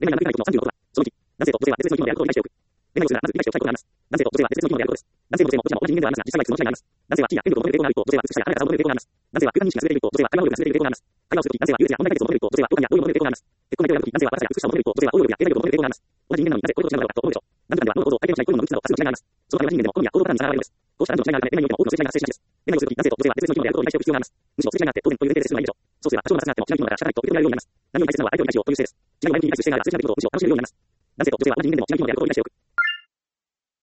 恋愛がうまくいかないことの36は、その1、男性と女性は別々の生き物であることを理解しておく。恋愛をするが、まず理解しておきたいことがあります。男性と女性は別々の生き物であることです。男性も女性もどちらも同じ人間ではありますが、実際はいくつも違いがあります。男性は地位や権力を求める傾向がある一方、女性は美しさや華やかさを求める傾向があります。男性は空間認識が優れている一方、女性は会話能力が優れている傾向があります。会話をするとき、男性は優劣や問題解決を求める一方、女性は共感や同意を求める傾向があります。結婚相手を選ぶとき、男性は若さや美しさを求める一方、女性は応用力や経済力を求める傾向があります。同じ人間なのになぜこれと違うのだろうかと思うでしょう。男女間では物事を体験をしない好みの無知など多数の違いがあります。そのため同じ人間でも好みや行動パターンに差が現れるのです。こうした男女の違いがあるため、恋愛においても多くの数字が発生しないです。恋愛をするとき、男性と女性は別々の生き物であることを理解しておく必要があります。むしろ数字があって当然という前提でするのがいいでしょう。そうすれば多少の差があっても違う生き物だから仕方ないと受け止められるようになります。何より大切なのは相手を理解しようという姿勢です。違いを前向きに理解する姿勢が数字が出てくることをむしろ楽しめるようになります。男性と女性は同じ人間でも違う生き物であることを理解しておく。